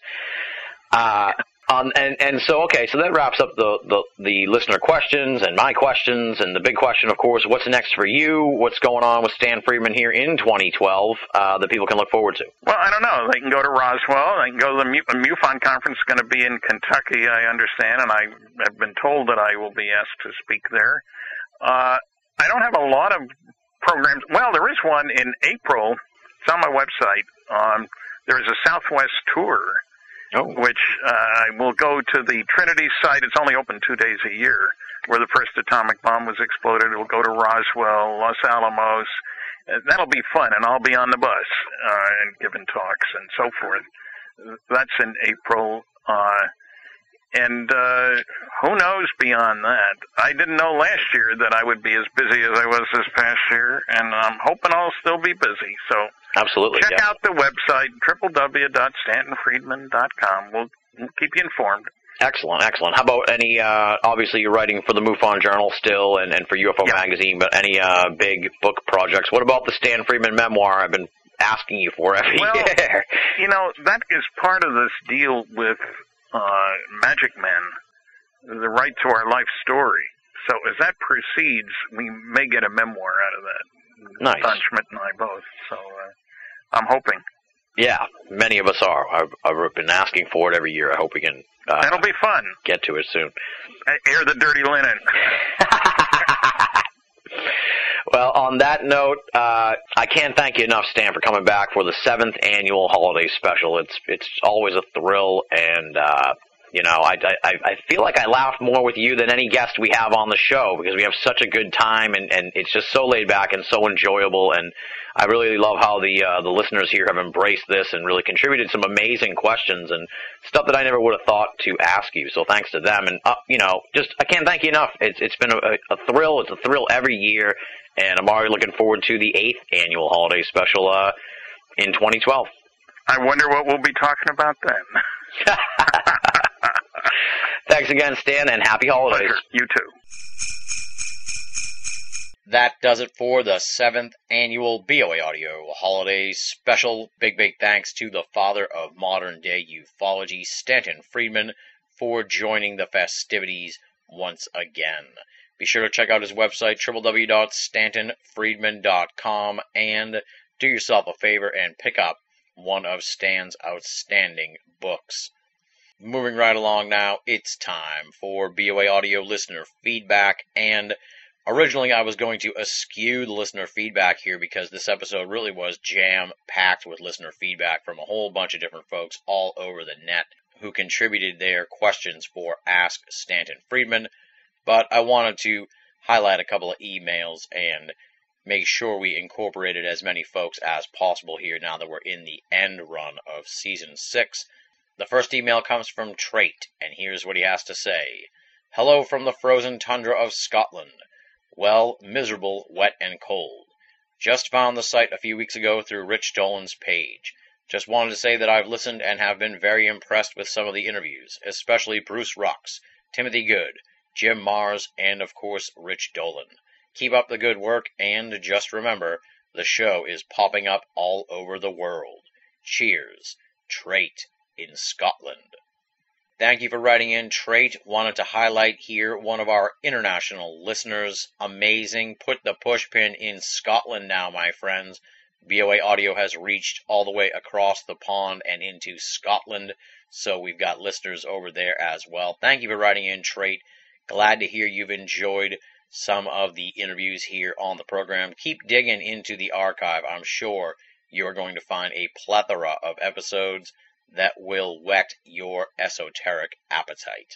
Uh, Um, and, and so, okay, so that wraps up the, the, the listener questions and my questions, and the big question, of course, what's next for you? What's going on with Stan Friedman here in twenty twelve uh, that people can look forward to? Well, I don't know. They can go to Roswell. They can go to the, the MUFON conference. It's going to be in Kentucky, I understand, and I have been told that I will be asked to speak there. Uh, I don't have a lot of programs. Well, there is one in April. It's on my website. Um, there is a Southwest tour. Oh. Which uh, will go to the Trinity site. It's only open two days a year, where the first atomic bomb was exploded. It will go to Roswell, Los Alamos. Uh, that'll be fun, and I'll be on the bus uh, and giving talks and so forth. That's in April. Uh, and uh, who knows beyond that? I didn't know last year that I would be as busy as I was this past year, and I'm hoping I'll still be busy. So absolutely, check yeah. out the website, w w w dot stanton friedman dot com. We'll, we'll keep you informed. Excellent, excellent. How about any, uh, obviously you're writing for the MUFON Journal still and, and for U F O yeah. Magazine, but any uh, big book projects? What about the Stan Friedman memoir I've been asking you for every well, year? You know, that is part of this deal with uh, Magic Men, the right to our life story. So as that proceeds, we may get a memoir out of that. Nice. Don Schmidt and I both. So uh, I'm hoping. Yeah, many of us are. I've, I've been asking for it every year. I hope we can uh, That'll be fun. Get to it soon. Air the dirty linen. Well, on that note, uh, I can't thank you enough, Stan, for coming back for the seventh annual holiday special. It's it's always a thrill, and uh, you know, I, I I feel like I laugh more with you than any guest we have on the show because we have such a good time, and, and it's just so laid back and so enjoyable. And I really love how the uh, the listeners here have embraced this and really contributed some amazing questions and stuff that I never would have thought to ask you. So thanks to them, and uh, you know, just I can't thank you enough. It's it's been a, a thrill. It's a thrill every year. And I'm already looking forward to the eighth annual holiday special uh, in twenty twelve. I wonder what we'll be talking about then. Thanks again, Stan, and happy holidays. Pleasure. You too. That does it for the seventh annual B O A Audio Holiday Special. Big, big thanks to the father of modern-day ufology, Stanton Friedman, for joining the festivities once again. Be sure to check out his website, w w w dot stanton friedman dot com, and do yourself a favor and pick up one of Stan's outstanding books. Moving right along now, it's time for B O A Audio listener feedback, and originally I was going to eschew the listener feedback here because this episode really was jam-packed with listener feedback from a whole bunch of different folks all over the net who contributed their questions for Ask Stanton Friedman. But I wanted to highlight a couple of emails and make sure we incorporated as many folks as possible here now that we're in the end run of Season six. The first email comes from Trait, and here's what he has to say. Hello from the frozen tundra of Scotland. Well, miserable, wet, and cold. Just found the site a few weeks ago through Rich Dolan's page. Just wanted to say that I've listened and have been very impressed with some of the interviews, especially Bruce Rocks, Timothy Good, Jim Mars, and of course Rich Dolan. Keep up the good work, and just remember, the show is popping up all over the world. Cheers, Trait in Scotland. Thank you for writing in, Trait. Wanted to highlight here one of our international listeners. Amazing. Put the push pin in Scotland now, my friends. B O A Audio has reached all the way across the pond and into Scotland, so we've got listeners over there as well. Thank you for writing in, Trait. Glad to hear you've enjoyed some of the interviews here on the program. Keep digging into the archive. I'm sure you're going to find a plethora of episodes that will whet your esoteric appetite.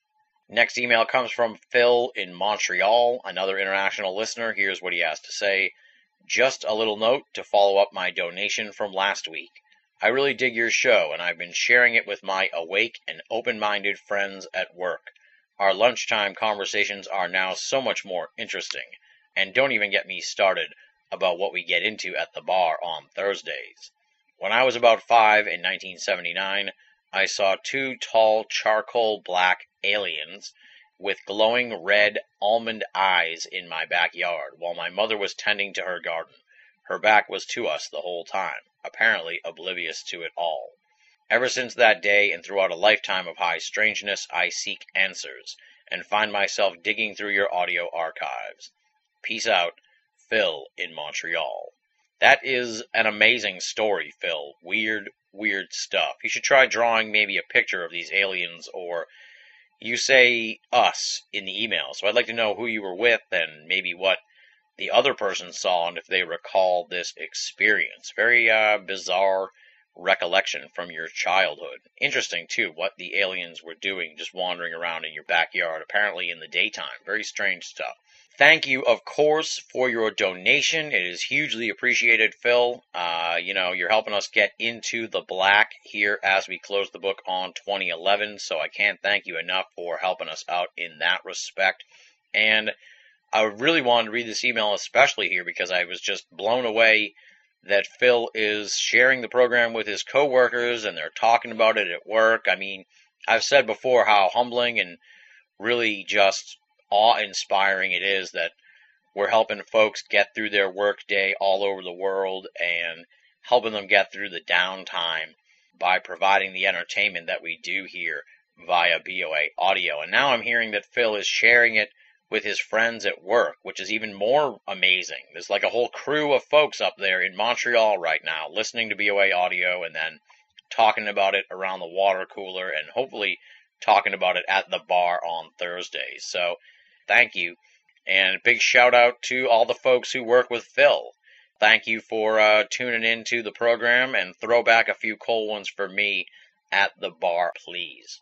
Next email comes from Phil in Montreal, another international listener. Here's what he has to say. Just a little note to follow up my donation from last week. I really dig your show, and I've been sharing it with my awake and open-minded friends at work. Our lunchtime conversations are now so much more interesting, and don't even get me started about what we get into at the bar on Thursdays. When I was about five in nineteen seventy-nine, I saw two tall charcoal black aliens with glowing red almond eyes in my backyard while my mother was tending to her garden. Her back was to us the whole time, apparently oblivious to it all. Ever since that day and throughout a lifetime of high strangeness, I seek answers and find myself digging through your audio archives. Peace out, Phil in Montreal. That is an amazing story, Phil. Weird, weird stuff. You should try drawing maybe a picture of these aliens, or you say us in the email. So I'd like to know who you were with and maybe what the other person saw and if they recall this experience. Very uh, bizarre recollection from your childhood. Interesting, too, what the aliens were doing, just wandering around in your backyard, apparently in the daytime. Very strange stuff. Thank you, of course, for your donation. It is hugely appreciated, Phil. Uh, you know, you're helping us get into the black here as we close the book on twenty eleven, so I can't thank you enough for helping us out in that respect. And I really wanted to read this email especially here because I was just blown away that Phil is sharing the program with his coworkers and they're talking about it at work. I mean, I've said before how humbling and really just awe-inspiring it is that we're helping folks get through their workday all over the world and helping them get through the downtime by providing the entertainment that we do here via B O A Audio. And now I'm hearing that Phil is sharing it with his friends at work, which is even more amazing. There's like a whole crew of folks up there in Montreal right now listening to B O A Audio and then talking about it around the water cooler and hopefully talking about it at the bar on Thursdays. So thank you, and big shout out to all the folks who work with Phil. Thank you for uh, tuning into the program, and throw back a few cold ones for me at the bar, please.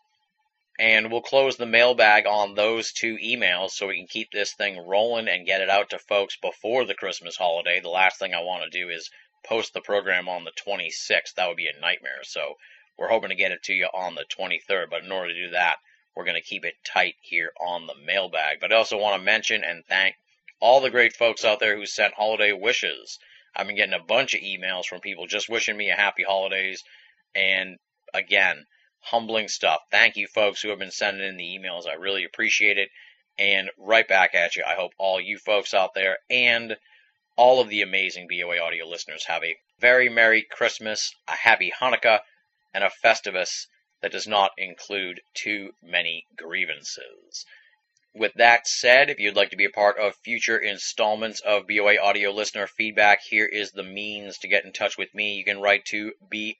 And we'll close the mailbag on those two emails so we can keep this thing rolling and get it out to folks before the Christmas holiday. The last thing I want to do is post the program on the twenty-sixth. That would be a nightmare, so we're hoping to get it to you on the twenty-third, but in order to do that, we're going to keep it tight here on the mailbag. But I also want to mention and thank all the great folks out there who sent holiday wishes. I've been getting a bunch of emails from people just wishing me a happy holidays. And again, humbling stuff. Thank you folks who have been sending in the emails. I really appreciate it. And right back at you. I hope all you folks out there and all of the amazing B O A Audio listeners have a very Merry Christmas, a Happy Hanukkah, and a Festivus that does not include too many grievances. With that said, if you'd like to be a part of future installments of B O A Audio listener feedback, here is the means to get in touch with me. You can write to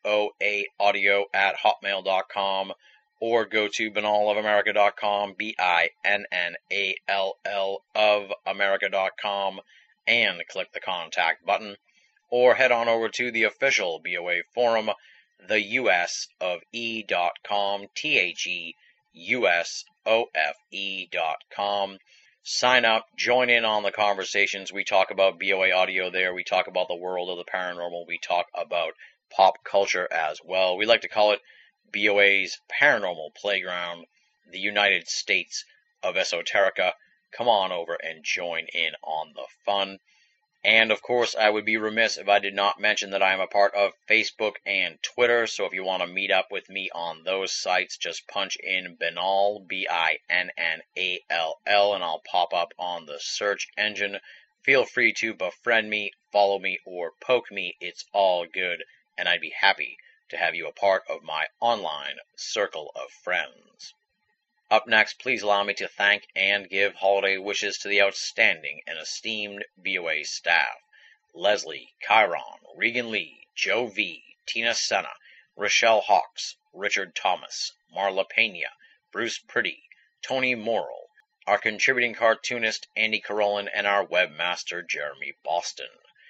boaaudio at hotmail dot com or go to banal of america dot com, B I N N A L L of america dot com, and click the contact button. Or head on over to the official B O A forum, the U S of E dot com, T H E U S O F E dot com. Sign up, join in on the conversations. We talk about B O A Audio there. We talk about the world of the paranormal. We talk about pop culture as well. We like to call it B O A's Paranormal Playground, the United States of Esoterica. Come on over and join in on the fun. And of course, I would be remiss if I did not mention that I am a part of Facebook and Twitter, so if you want to meet up with me on those sites, just punch in Binnall, B I N N A L L, and I'll pop up on the search engine. Feel free to befriend me, follow me, or poke me. It's all good, and I'd be happy to have you a part of my online circle of friends. Up next, please allow me to thank and give holiday wishes to the outstanding and esteemed B O A staff. Leslie, Chiron, Regan Lee, Joe V, Tina Senna, Rochelle Hawks, Richard Thomas, Marla Pena, Bruce Pretty, Tony Morrill, our contributing cartoonist Andy Carolin, and our webmaster Jeremy Boston.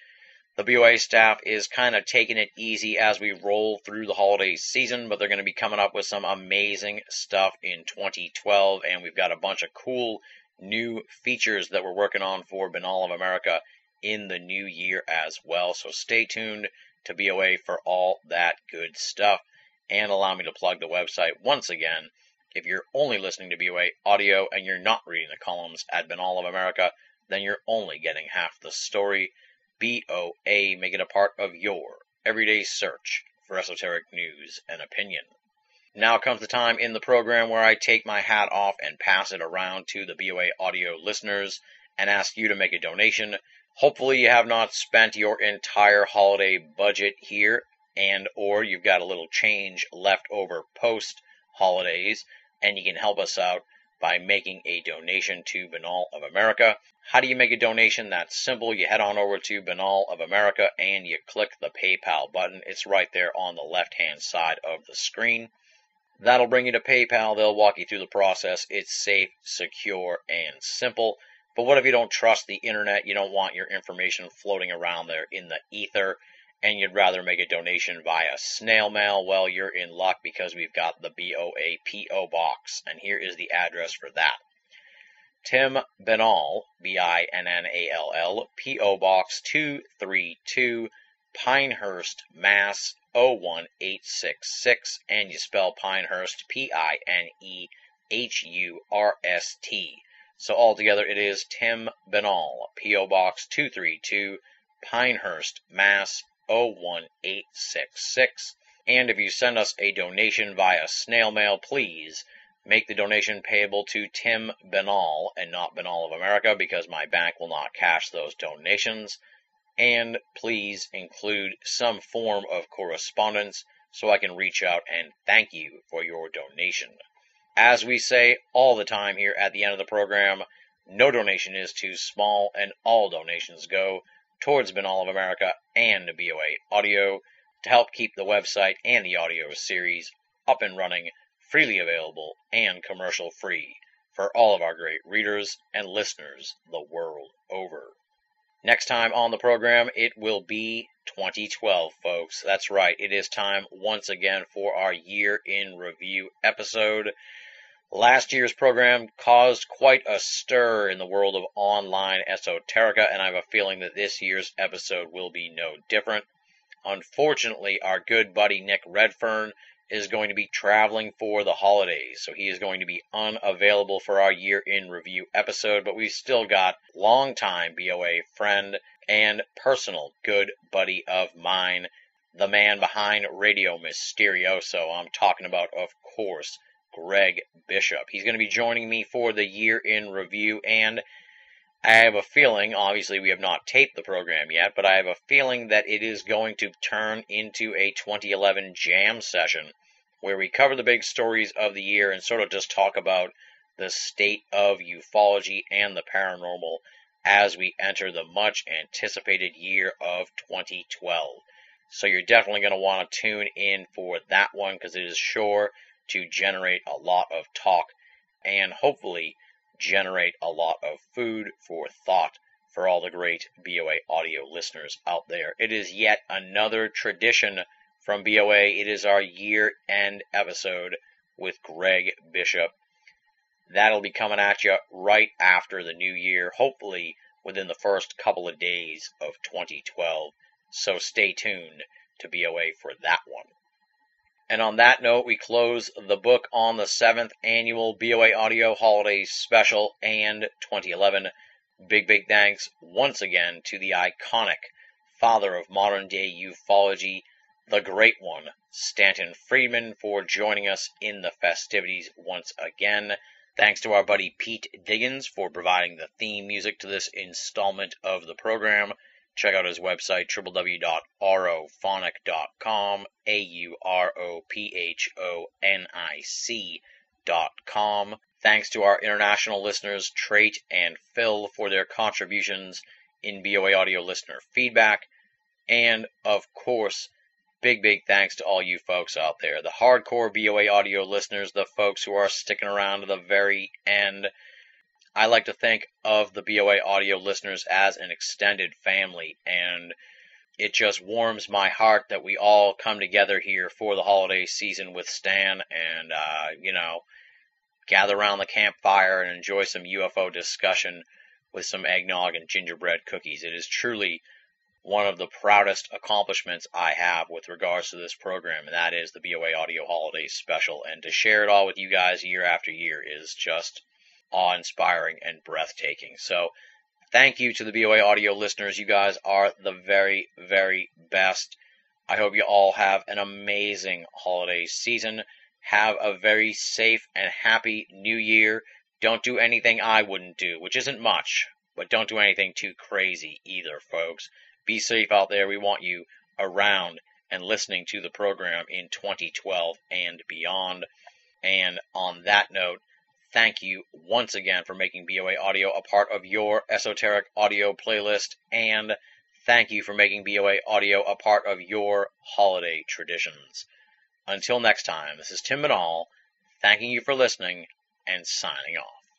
The B O A staff is kind of taking it easy as we roll through the holiday season, but they're going to be coming up with some amazing stuff in twenty twelve, and we've got a bunch of cool new features that we're working on for Binnall of America in the new year as well. So stay tuned to B O A for all that good stuff, and allow me to plug the website once again. If you're only listening to B O A audio and you're not reading the columns at Binnall of America, then you're only getting half the story. B O A, make it a part of your everyday search for esoteric news and opinion. Now comes the time in the program where I take my hat off and pass it around to the B O A audio listeners and ask you to make a donation. Hopefully you have not spent your entire holiday budget here, and or you've got a little change left over post-holidays, and you can help us out by making a donation to Binnall of America. How do you make a donation? That's simple. You head on over to Binnall of America and you click the PayPal button. It's right there on the left-hand side of the screen. That'll bring you to PayPal. They'll walk you through the process. It's safe, secure, and simple. But what if you don't trust the internet? You don't want your information floating around there in the ether, and you'd rather make a donation via snail mail? Well, you're in luck, because we've got the B O A P O Box, and here is the address for that. Tim Binnall, B I N N A L L, P O Box two three two, Pinehurst, Mass. oh one eight six six, and you spell Pinehurst P I N E H U R S T. So altogether it is Tim Binnall, P O Box two three two, Pinehurst, Mass. oh one eight six six. And if you send us a donation via snail mail, please make the donation payable to Tim Binnall and not Binnall of America, because my bank will not cash those donations. And please include some form of correspondence so I can reach out and thank you for your donation. As we say all the time here at the end of the program, no donation is too small, and all donations go towards Binnall of America and B O A Audio to help keep the website and the audio series up and running, freely available, and commercial-free for all of our great readers and listeners the world over. Next time on the program, it will be twenty twelve, folks. That's right, it is time once again for our Year in Review episode. Last year's program caused quite a stir in the world of online esoterica, and I have a feeling that this year's episode will be no different. Unfortunately, our good buddy Nick Redfern is going to be traveling for the holidays, so he is going to be unavailable for our Year in Review episode, but we've still got longtime B O A friend and personal good buddy of mine, the man behind Radio Mysterioso. I'm talking about, of course, Greg Bishop. He's going to be joining me for the Year in Review, and I have a feeling, obviously we have not taped the program yet, but I have a feeling that it is going to turn into a twenty eleven jam session where we cover the big stories of the year and sort of just talk about the state of ufology and the paranormal as we enter the much anticipated year of twenty twelve. So you're definitely going to want to tune in for that one, because it is sure to generate a lot of talk and hopefully generate a lot of food for thought for all the great B O A audio listeners out there. It is yet another tradition from B O A. It is our year-end episode with Greg Bishop. That'll be coming at you right after the new year, hopefully within the first couple of days of twenty twelve. So stay tuned to B O A for that one. And on that note, we close the book on the seventh Annual B O A Audio Holiday Special and twenty eleven Big, big thanks once again to the iconic father of modern-day ufology, the great one, Stanton Friedman, for joining us in the festivities once again. Thanks to our buddy Pete Diggins for providing the theme music to this installment of the program. Check out his website, w w w dot aurophonic dot com, A U R O P H O N I C dot com. Thanks to our international listeners, Trait and Phil, for their contributions in B O A Audio listener feedback. And, of course, big, big thanks to all you folks out there, the hardcore B O A Audio listeners, the folks who are sticking around to the very end. I like to think of the B O A Audio listeners as an extended family, and it just warms my heart that we all come together here for the holiday season with Stan and, uh, you know, gather around the campfire and enjoy some U F O discussion with some eggnog and gingerbread cookies. It is truly one of the proudest accomplishments I have with regards to this program, and that is the B O A Audio Holiday Special. And to share it all with you guys year after year is just awe-inspiring and breathtaking. So thank you to the B O A Audio listeners. You guys are the very, very best. I hope you all have an amazing holiday season. Have a very safe and happy new year. Don't do anything I wouldn't do, which isn't much, but don't do anything too crazy either, folks. Be safe out there. We want you around and listening to the program in twenty twelve and beyond. And on that note, thank you once again for making B O A Audio a part of your esoteric audio playlist, and thank you for making B O A Audio a part of your holiday traditions. Until next time, this is Tim Binnall, thanking you for listening and signing off.